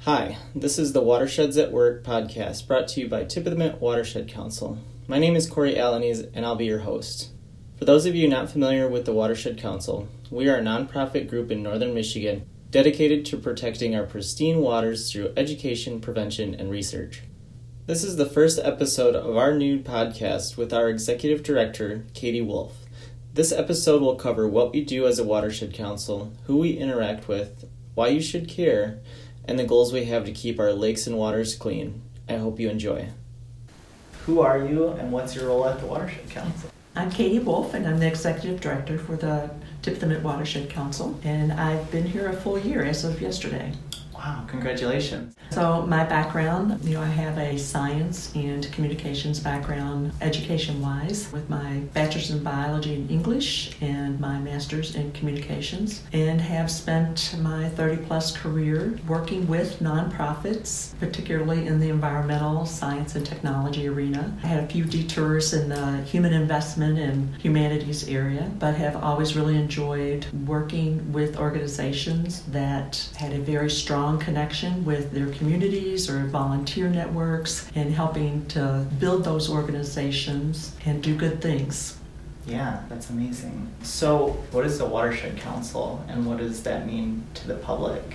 Hi, this is the Watersheds at Work podcast brought to you by Tip of the Mint Watershed Council. My name is Corey Alaniz and I'll be your host. For those of you not familiar with the Watershed Council, we are a nonprofit group in northern Michigan dedicated to protecting our pristine waters through education, prevention, and research. This is the first episode of our new podcast with our executive director, Katie Wolf. This episode will cover what we do as a Watershed Council, who we interact with, why you should care, and the goals we have to keep our lakes and waters clean. I hope you enjoy. Who are you and what's your role at the Watershed Council? I'm Katie Wolf and I'm the Executive Director for the Tip of the Mint Watershed Council, and I've been here a full year as of yesterday. Wow, congratulations. So my background, I have a science and communications background education-wise with my bachelor's in biology and English and my master's in communications, and have spent my 30-plus career working with nonprofits, particularly in the environmental science and technology arena. I had a few detours in the human investment and humanities area, but have always really enjoyed working with organizations that had a very strong connection with their communities or volunteer networks, and helping to build those organizations and do good things. Yeah, that's amazing. So what is the Watershed Council and what does that mean to the public?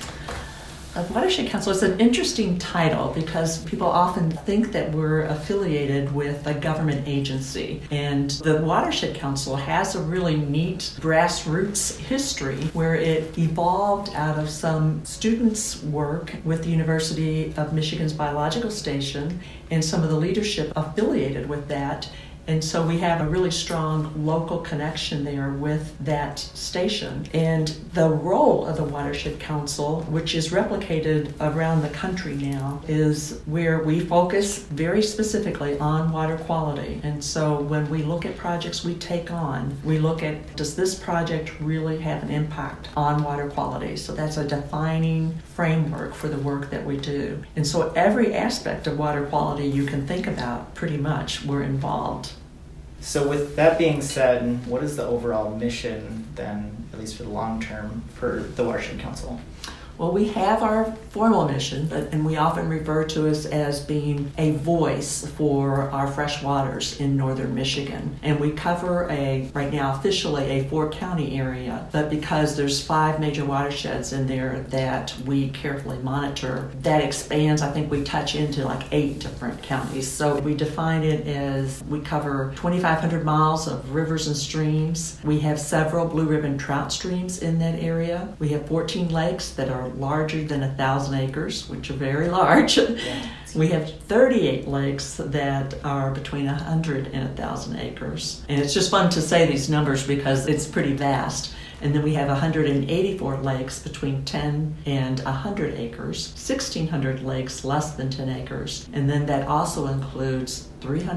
A Watershed Council is an interesting title because people often think that we're affiliated with a government agency. And the Watershed Council has a really neat grassroots history where it evolved out of some students' work with the University of Michigan's Biological Station and some of the leadership affiliated with that. And so we have a really strong local connection there with that station. And the role of the Watershed Council, which is replicated around the country now, is where we focus very specifically on water quality. And so when we look at projects we take on, we look at, does this project really have an impact on water quality? So that's a defining framework for the work that we do. And so every aspect of water quality you can think about, pretty much, we're involved. So with that being said, what is the overall mission then, at least for the long term, for the Watershed Council? Well, we have our formal mission, and we often refer to us as being a voice for our fresh waters in northern Michigan. And we cover right now officially a 4-county area, but because there's 5 major watersheds in there that we carefully monitor, that expands. I think we touch into like 8 different counties. So we define it as we cover 2,500 miles of rivers and streams. We have several blue ribbon trout streams in that area. We have 14 lakes that are larger than 1,000 acres, which are very large. Yeah. We have 38 lakes that are between 100 and 1,000 acres. And it's just fun to say these numbers because it's pretty vast. And then we have 184 lakes between 10 and 100 acres, 1,600 lakes less than 10 acres. And then that also includes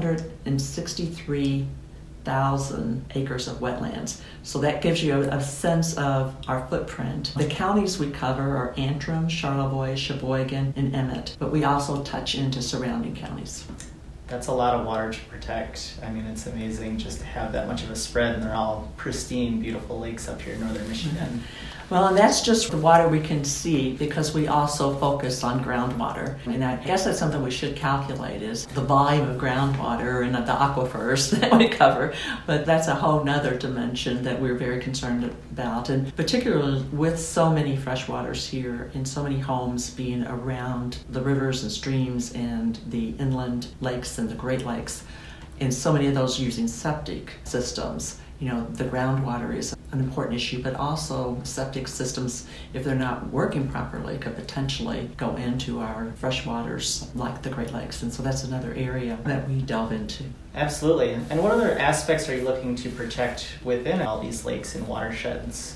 363,000 acres of wetlands. So that gives you a sense of our footprint. The counties we cover are Antrim, Charlevoix, Sheboygan, and Emmett, but we also touch into surrounding counties. That's a lot of water to protect. I mean, it's amazing just to have that much of a spread, and they're all pristine, beautiful lakes up here in northern Michigan. Well, and that's just the water we can see because we also focus on groundwater. And I guess that's something we should calculate is the volume of groundwater and the aquifers that we cover. But that's a whole nother dimension that we're very concerned about. And particularly with so many freshwaters here and so many homes being around the rivers and streams and the inland lakes and the Great Lakes, and so many of those using septic systems, the groundwater is an important issue, but also septic systems, if they're not working properly, could potentially go into our freshwaters like the Great Lakes. And so that's another area that we delve into. Absolutely. And what other aspects are you looking to protect within all these lakes and watersheds?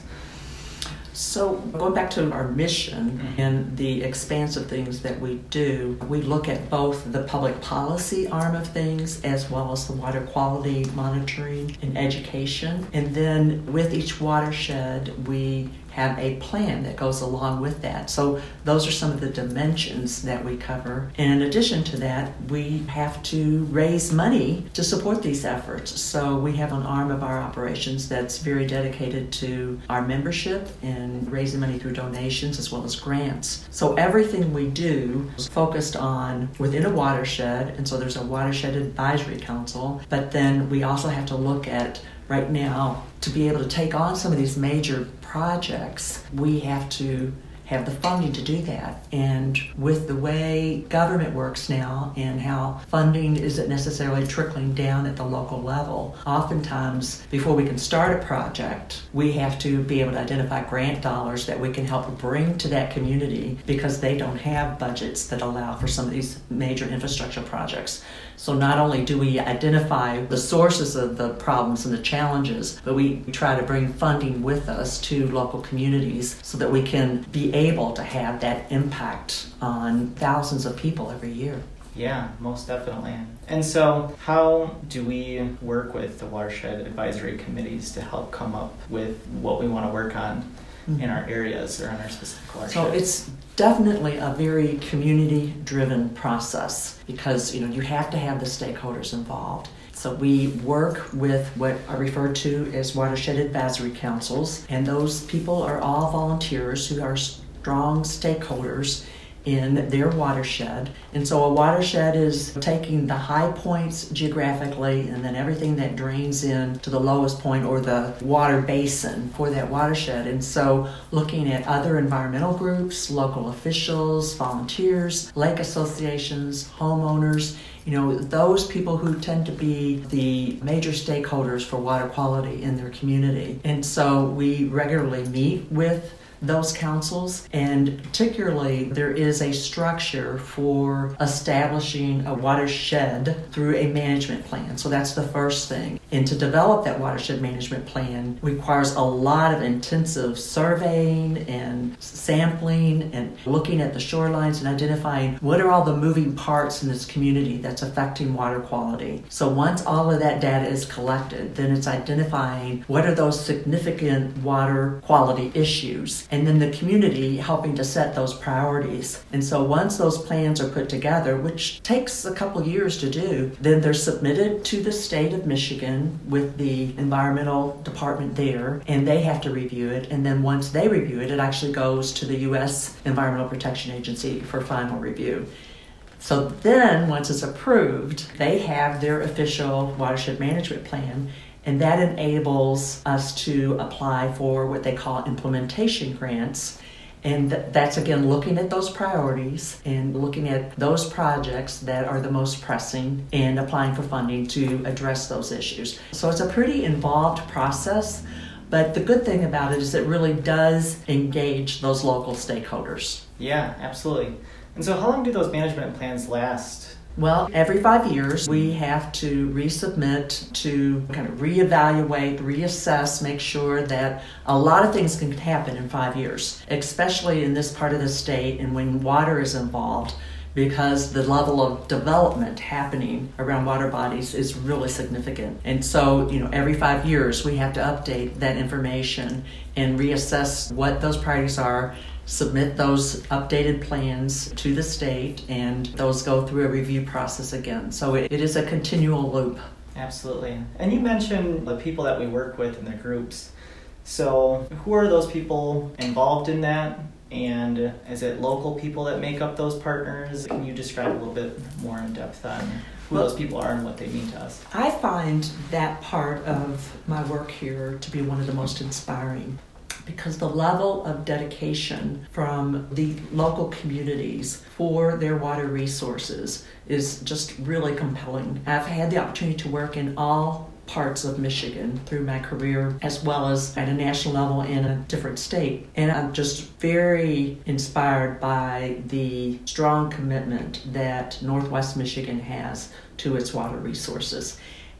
So going back to our mission and the expansive things that we do, we look at both the public policy arm of things as well as the water quality monitoring and education. And then with each watershed, we have a plan that goes along with that. So those are some of the dimensions that we cover. And in addition to that, we have to raise money to support these efforts. So we have an arm of our operations that's very dedicated to our membership and raising money through donations as well as grants. So everything we do is focused on within a watershed, and so there's a watershed advisory council, but then we also have to look at right now, to be able to take on some of these major projects, we have to have the funding to do that. And with the way government works now and how funding isn't necessarily trickling down at the local level, oftentimes before we can start a project, we have to be able to identify grant dollars that we can help bring to that community because they don't have budgets that allow for some of these major infrastructure projects. So not only do we identify the sources of the problems and the challenges, but we try to bring funding with us to local communities so that we can be able to have that impact on thousands of people every year. Yeah, most definitely. And so how do we work with the watershed advisory committees to help come up with what we want to work on in our areas or on our specific watersheds? So it's definitely a very community-driven process because you have to have the stakeholders involved. So we work with what I refer to as watershed advisory councils, and those people are all volunteers who are strong stakeholders in their watershed. And so a watershed is taking the high points geographically and then everything that drains in to the lowest point or the water basin for that watershed. And so looking at other environmental groups, local officials, volunteers, lake associations, homeowners, those people who tend to be the major stakeholders for water quality in their community. And so we regularly meet with those councils, and particularly there is a structure for establishing a watershed through a management plan. So that's the first thing. And to develop that watershed management plan requires a lot of intensive surveying and sampling and looking at the shorelines and identifying what are all the moving parts in this community that's affecting water quality. So once all of that data is collected, then it's identifying what are those significant water quality issues, and then the community helping to set those priorities. And so once those plans are put together, which takes a couple years to do, then they're submitted to the state of Michigan with the environmental department there, and they have to review it. And then once they review it, it actually goes to the U.S. Environmental Protection Agency for final review. So then, once it's approved, they have their official watershed management plan, and that enables us to apply for what they call implementation grants. And that's, again, looking at those priorities and looking at those projects that are the most pressing and applying for funding to address those issues. So it's a pretty involved process, but the good thing about it is it really does engage those local stakeholders. Yeah, absolutely. And so how long do those management plans last? Well, every 5 years, we have to resubmit to kind of reevaluate, reassess, make sure that a lot of things can happen in 5 years, especially in this part of the state and when water is involved, because the level of development happening around water bodies is really significant. And so, every 5 years, we have to update that information and reassess what those priorities are, submit those updated plans to the state, and those go through a review process again. So it is a continual loop. Absolutely. And you mentioned the people that we work with in the groups. So who are those people involved in that? And is it local people that make up those partners? Can you describe a little bit more in depth on who those people are and what they mean to us? I find that part of my work here to be one of the most inspiring, because the level of dedication from the local communities for their water resources is just really compelling. I've had the opportunity to work in all parts of Michigan through my career, as well as at a national level in a different state. And I'm just very inspired by the strong commitment that Northwest Michigan has to its water resources.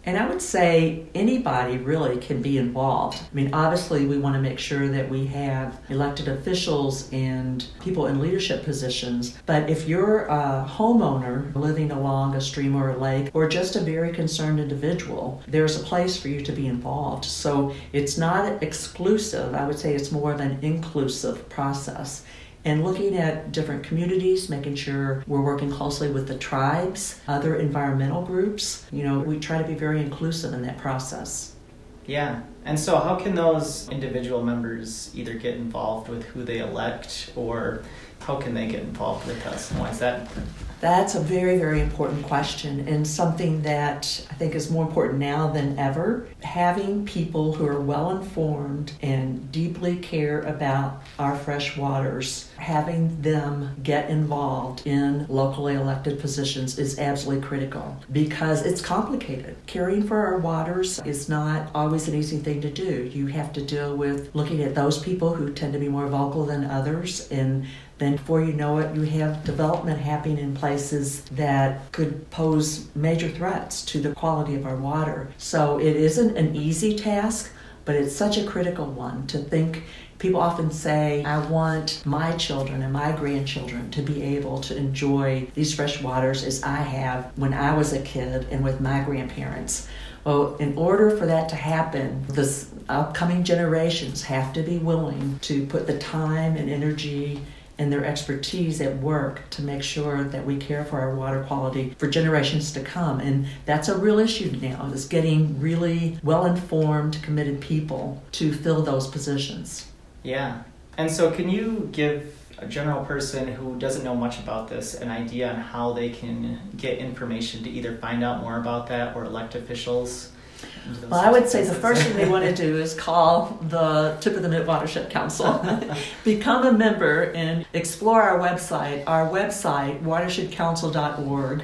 And I would say anybody really can be involved. I mean, obviously, we want to make sure that we have elected officials and people in leadership positions. But if you're a homeowner living along a stream or a lake, or just a very concerned individual, there's a place for you to be involved. So it's not exclusive. I would say it's more of an inclusive process. And looking at different communities, making sure we're working closely with the tribes, other environmental groups. We try to be very inclusive in that process. Yeah. And so how can those individual members either get involved with who they elect, or how can they get involved with us, and why is that important? That's a very, very important question, and something that I think is more important now than ever. Having people who are well informed and deeply care about our fresh waters, having them get involved in locally elected positions is absolutely critical, because it's complicated. Caring for our waters is not always an easy thing to do. You have to deal with looking at those people who tend to be more vocal than others, and then before you know it, you have development happening in places that could pose major threats to the quality of our water. So it isn't an easy task, but it's such a critical one to think. People often say, I want my children and my grandchildren to be able to enjoy these fresh waters as I have when I was a kid and with my grandparents. Well, in order for that to happen, the upcoming generations have to be willing to put the time and energy and their expertise at work to make sure that we care for our water quality for generations to come. And that's a real issue now, is getting really well-informed, committed people to fill those positions. Yeah. And so can you give a general person who doesn't know much about this an idea on how they can get information to either find out more about that or elect officials? Well, I would say the first thing they want to do is call the Tip of the Mitt Watershed Council, become a member, and explore our website. Our website, watershedcouncil.org,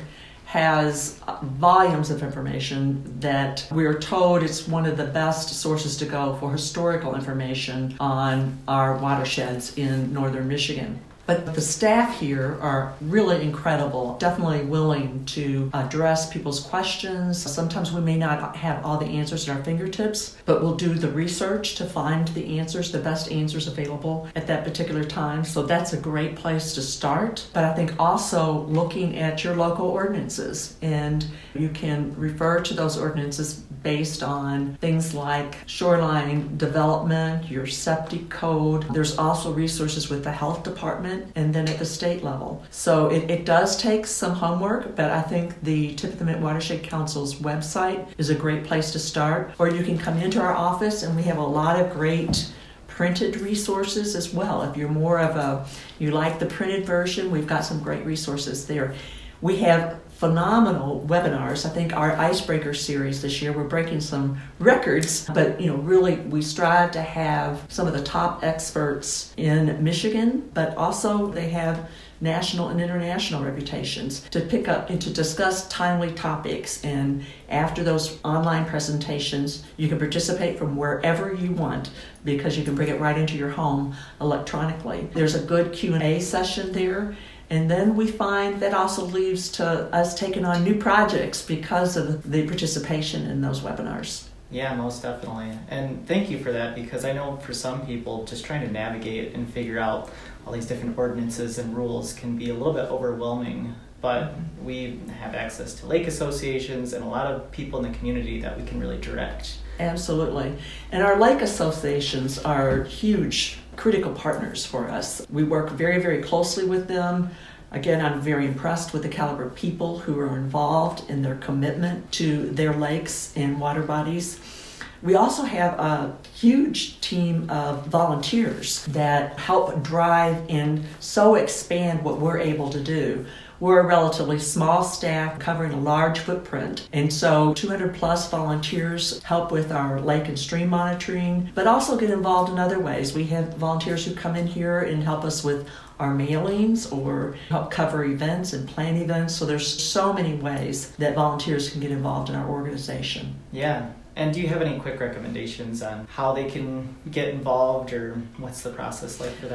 has volumes of information that we're told it's one of the best sources to go for historical information on our watersheds in northern Michigan. But the staff here are really incredible, definitely willing to address people's questions. Sometimes we may not have all the answers at our fingertips, but we'll do the research to find the answers, the best answers available at that particular time. So that's a great place to start. But I think also looking at your local ordinances, and you can refer to those ordinances based on things like shoreline development, your septic code. There's also resources with the health department and then at the state level. So it does take some homework, but I think the Tip of the Mitt Watershed Council's website is a great place to start. Or you can come into our office, and we have a lot of great printed resources as well. If you're you like the printed version, we've got some great resources there. We have phenomenal webinars. I think our Icebreaker series this year, we're breaking some records, but really we strive to have some of the top experts in Michigan, but also they have national and international reputations to pick up and to discuss timely topics. And after those online presentations, you can participate from wherever you want, because you can bring it right into your home electronically. There's a good Q&A session there. And then we find that also leads to us taking on new projects because of the participation in those webinars. Yeah, most definitely. And thank you for that, because I know for some people just trying to navigate and figure out all these different ordinances and rules can be a little bit overwhelming. But we have access to lake associations and a lot of people in the community that we can really direct. Absolutely. And our lake associations are huge, critical partners for us. We work very, very closely with them. Again, I'm very impressed with the caliber of people who are involved in their commitment to their lakes and water bodies. We also have a huge team of volunteers that help drive and so expand what we're able to do. We're a relatively small staff covering a large footprint, and so 200 plus volunteers help with our lake and stream monitoring, but also get involved in other ways. We have volunteers who come in here and help us with our mailings or help cover events and plan events. So there's so many ways that volunteers can get involved in our organization. Yeah. And do you have any quick recommendations on how they can get involved, or what's the process like for that?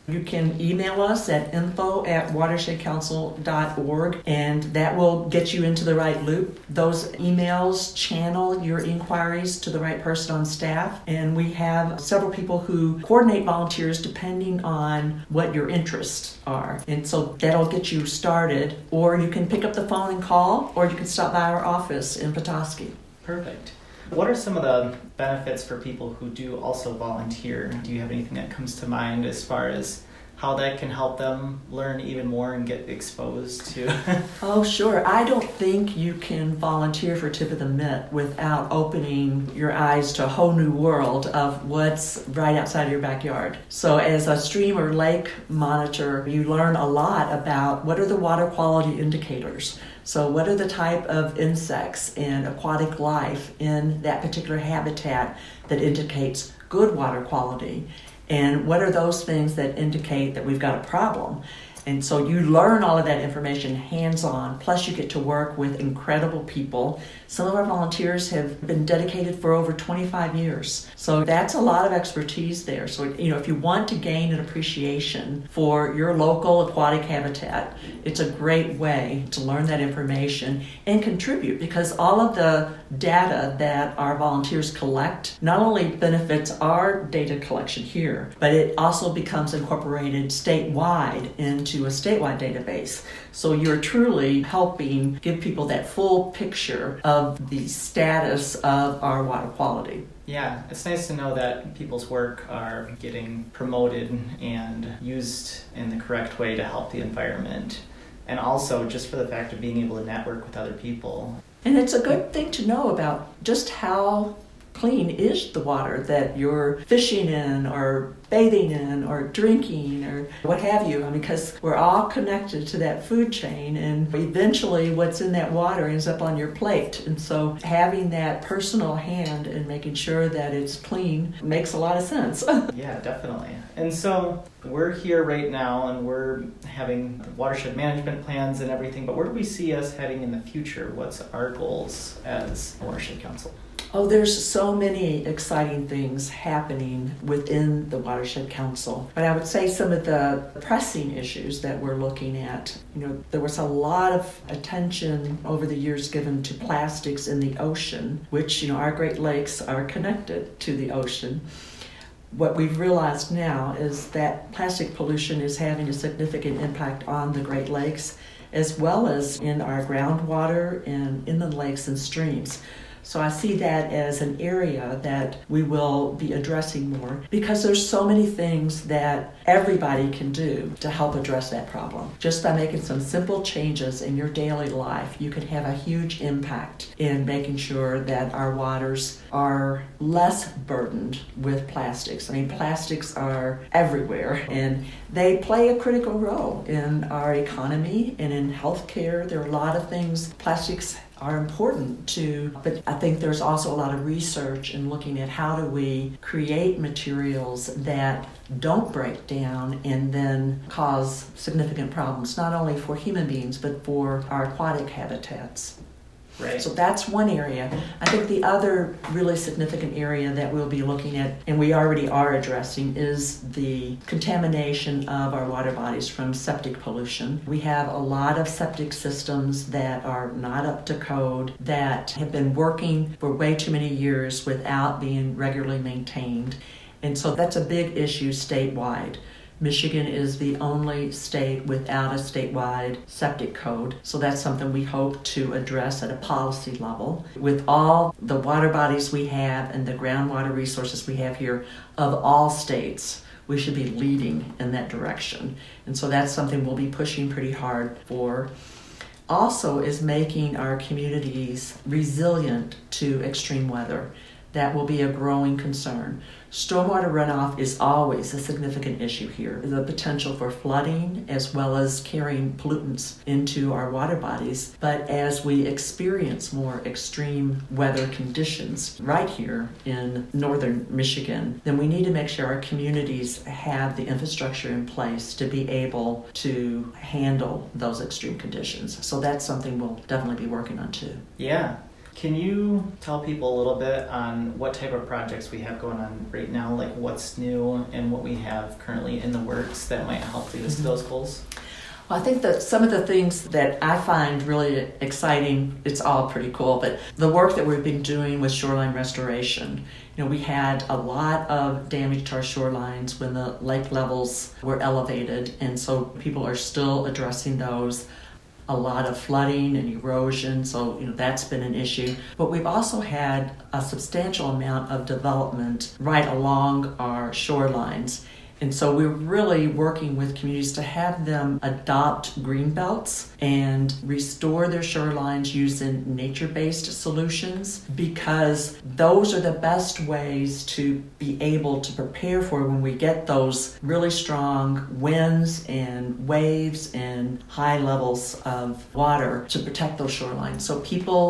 You can email us at info@watershedcouncil.org, and that will get you into the right loop. Those emails channel your inquiries to the right person on staff, and we have several people who coordinate volunteers depending on what your interests are. And so that'll get you started, or you can pick up the phone and call, or you can stop by our office in Petoskey. Perfect. What are some of the benefits for people who do also volunteer? Do you have anything that comes to mind as far as how that can help them learn even more and get exposed to? Oh, sure. I don't think you can volunteer for Tip of the Mitt without opening your eyes to a whole new world of what's right outside of your backyard. So as a stream or lake monitor, you learn a lot about what are the water quality indicators. So what are the type of insects and aquatic life in that particular habitat that indicates good water quality? And what are those things that indicate that we've got a problem? And so you learn all of that information hands-on, plus you get to work with incredible people. Some of our volunteers have been dedicated for over 25 years. So that's a lot of expertise there. So, if you want to gain an appreciation for your local aquatic habitat, it's a great way to learn that information and contribute, because all of the data that our volunteers collect not only benefits our data collection here, but it also becomes incorporated statewide into a statewide database. So you're truly helping give people that full picture of the status of our water quality. Yeah, it's nice to know that people's work are getting promoted and used in the correct way to help the environment. And also just for the fact of being able to network with other people. And it's a good thing to know about just how clean is the water that you're fishing in or bathing in or drinking or what have you. Because we're all connected to that food chain, and eventually what's in that water ends up on your plate. And so having that personal hand and making sure that it's clean makes a lot of sense. Yeah, definitely. And so we're here right now and we're having watershed management plans and everything, but where do we see us heading in the future? What's our goals as a Watershed Council? Oh, there's so many exciting things happening within the Watershed Council. But I would say some of the pressing issues that we're looking at, there was a lot of attention over the years given to plastics in the ocean, which, our Great Lakes are connected to the ocean. What we've realized now is that plastic pollution is having a significant impact on the Great Lakes, as well as in our groundwater and inland lakes and streams. So I see that as an area that we will be addressing more, because there's so many things that everybody can do to help address that problem. Just by making some simple changes in your daily life, you can have a huge impact in making sure that our waters are less burdened with plastics. Plastics are everywhere, and they play a critical role in our economy and in healthcare. There are a lot of things plastics are important to, but I think there's also a lot of research in looking at how do we create materials that don't break down and then cause significant problems, not only for human beings, but for our aquatic habitats. Right. So that's one area. I think the other really significant area that we'll be looking at, and we already are addressing, is the contamination of our water bodies from septic pollution. We have a lot of septic systems that are not up to code, that have been working for way too many years without being regularly maintained. And so that's a big issue statewide. Michigan is the only state without a statewide septic code, so that's something we hope to address at a policy level. With all the water bodies we have and the groundwater resources we have here of all states, we should be leading in that direction. And so that's something we'll be pushing pretty hard for. Also is making our communities resilient to extreme weather. That will be a growing concern. Stormwater runoff is always a significant issue here. The potential for flooding as well as carrying pollutants into our water bodies. But as we experience more extreme weather conditions right here in northern Michigan, then we need to make sure our communities have the infrastructure in place to be able to handle those extreme conditions. So that's something we'll definitely be working on too. Yeah. Can you tell people a little bit on what type of projects we have going on right now, like what's new and what we have currently in the works that might help lead us to those goals? Well, I think that some of the things that I find really exciting, it's all pretty cool, but the work that we've been doing with shoreline restoration. We had a lot of damage to our shorelines when the lake levels were elevated, and so people are still addressing those. A lot of flooding and erosion, so that's been an issue. But we've also had a substantial amount of development right along our shorelines. And so we're really working with communities to have them adopt green belts and restore their shorelines using nature-based solutions, because those are the best ways to be able to prepare for when we get those really strong winds and waves and high levels of water, to protect those shorelines. So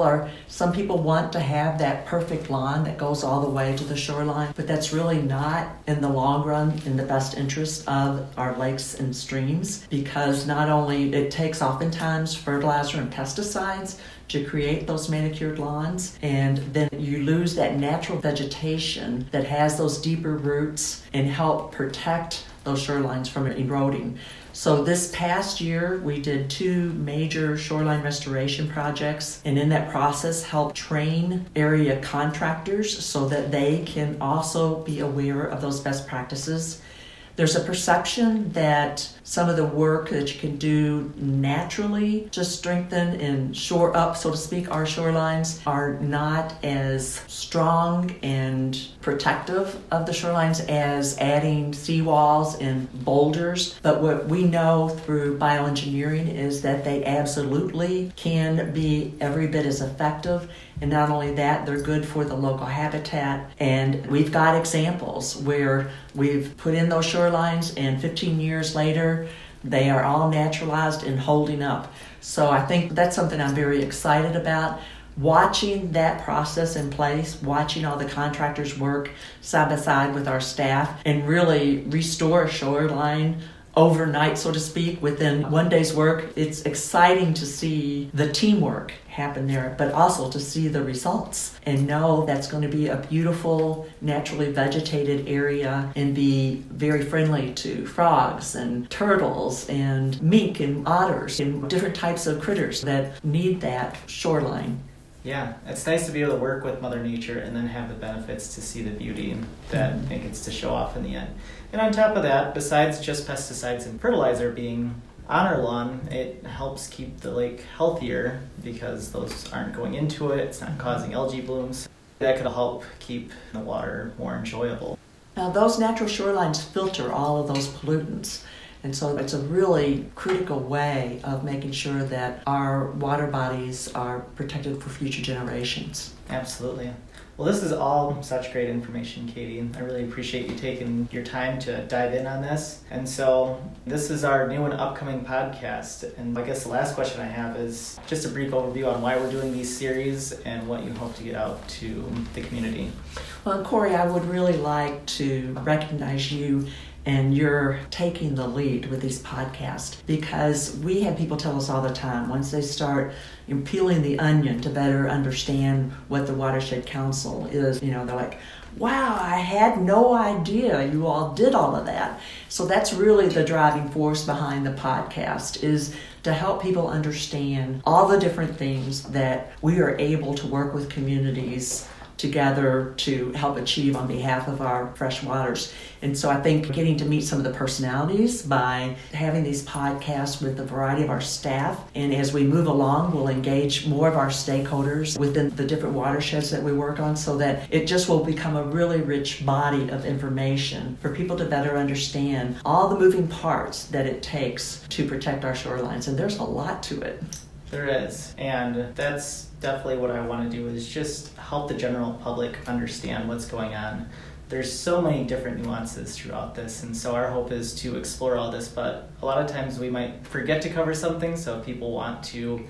some people want to have that perfect lawn that goes all the way to the shoreline, but that's really not in the long run in the best interest of our lakes and streams, because not only it takes oftentimes fertilizer and pesticides to create those manicured lawns, and then you lose that natural vegetation that has those deeper roots and help protect those shorelines from eroding. So this past year, we did 2 major shoreline restoration projects, and in that process helped train area contractors so that they can also be aware of those best practices. There's a perception that some of the work that you can do naturally to strengthen and shore up, so to speak, our shorelines are not as strong and protective of the shorelines as adding seawalls and boulders. But what we know through bioengineering is that they absolutely can be every bit as effective. And not only that, they're good for the local habitat. And we've got examples where we've put in those shorelines, and 15 years later, they are all naturalized and holding up. So I think that's something I'm very excited about. Watching that process in place, watching all the contractors work side by side with our staff and really restore a shoreline overnight, so to speak, within one day's work. It's exciting to see the teamwork happen there, but also to see the results and know that's going to be a beautiful, naturally vegetated area and be very friendly to frogs and turtles and mink and otters and different types of critters that need that shoreline. Yeah, it's nice to be able to work with Mother Nature and then have the benefits to see the beauty that it gets to show off in the end. And on top of that, besides just pesticides and fertilizer being on our lawn, it helps keep the lake healthier because those aren't going into it, it's not causing algae blooms. That could help keep the water more enjoyable. Now, those natural shorelines filter all of those pollutants. And so it's a really critical way of making sure that our water bodies are protected for future generations. Absolutely. Well, this is all such great information, Katie. I really appreciate you taking your time to dive in on this. And so this is our new and upcoming podcast. And I guess the last question I have is just a brief overview on why we're doing these series and what you hope to get out to the community. Well, and Corey, I would really like to recognize you, and you're taking the lead with these podcasts, because we have people tell us all the time, once they start peeling the onion to better understand what the Watershed Council is, they're like, wow, I had no idea you all did all of that. So that's really the driving force behind the podcast, is to help people understand all the different things that we are able to work with communities together to help achieve on behalf of our fresh waters. And so I think getting to meet some of the personalities by having these podcasts with a variety of our staff, and as we move along, we'll engage more of our stakeholders within the different watersheds that we work on, so that it just will become a really rich body of information for people to better understand all the moving parts that it takes to protect our shorelines. And there's a lot to it. There is, and that's definitely what I want to do, is just help the general public understand what's going on. There's so many different nuances throughout this, and so our hope is to explore all this, but a lot of times we might forget to cover something, so if people want to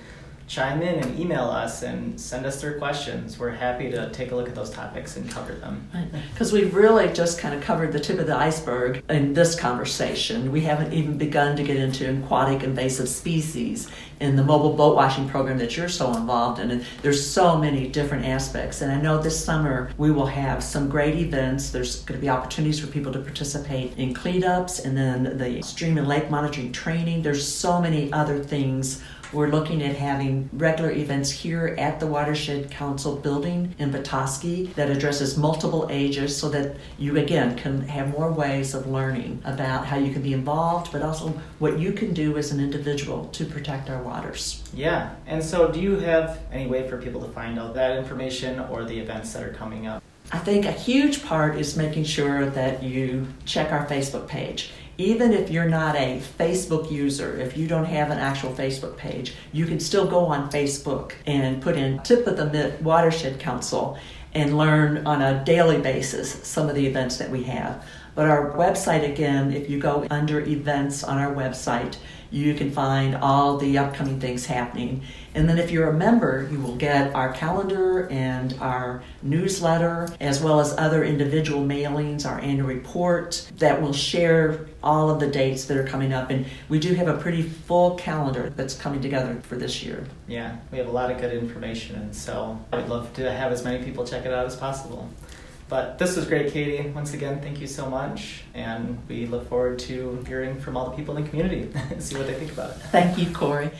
chime in and email us and send us their questions. We're happy to take a look at those topics and cover them. Because we've really just kind of covered the tip of the iceberg in this conversation. We haven't even begun to get into aquatic invasive species in the mobile boat washing program that you're so involved in. And there's so many different aspects. And I know this summer we will have some great events. There's going to be opportunities for people to participate in cleanups and then the stream and lake monitoring training. There's so many other things. We're looking at having regular events here at the Watershed Council building in Petoskey that addresses multiple ages so that you, again, can have more ways of learning about how you can be involved, but also what you can do as an individual to protect our waters. Yeah, and so do you have any way for people to find out that information or the events that are coming up? I think a huge part is making sure that you check our Facebook page. Even if you're not a Facebook user, if you don't have an actual Facebook page, you can still go on Facebook and put in Tip of the Mitt Watershed Council and learn on a daily basis some of the events that we have. But our website, again, if you go under events on our website, you can find all the upcoming things happening. And then if you're a member, you will get our calendar and our newsletter, as well as other individual mailings, our annual report that will share all of the dates that are coming up. And we do have a pretty full calendar that's coming together for this year. Yeah, we have a lot of good information, and so I'd love to have as many people check it out as possible. But this was great, Katie. Once again, thank you so much. And we look forward to hearing from all the people in the community, see what they think about it. Thank you, Corey.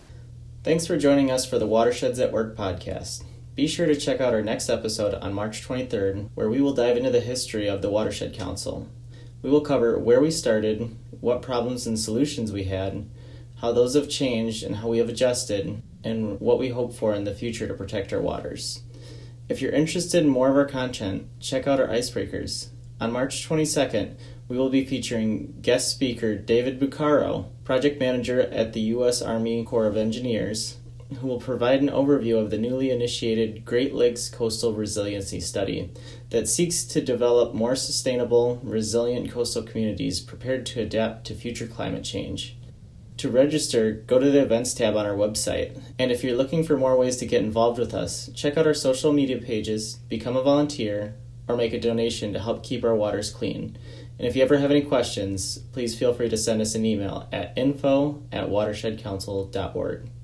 Thanks for joining us for the Watersheds at Work podcast. Be sure to check out our next episode on March 23rd, where we will dive into the history of the Watershed Council. We will cover where we started, what problems and solutions we had, how those have changed and how we have adjusted, and what we hope for in the future to protect our waters. If you're interested in more of our content, check out our icebreakers. On March 22nd, we will be featuring guest speaker David Bucaro, project manager at the U.S. Army Corps of Engineers, who will provide an overview of the newly initiated Great Lakes Coastal Resiliency Study that seeks to develop more sustainable, resilient coastal communities prepared to adapt to future climate change. To register, go to the events tab on our website. And if you're looking for more ways to get involved with us, check out our social media pages, become a volunteer, or make a donation to help keep our waters clean. And if you ever have any questions, please feel free to send us an email at info@watershedcouncil.org.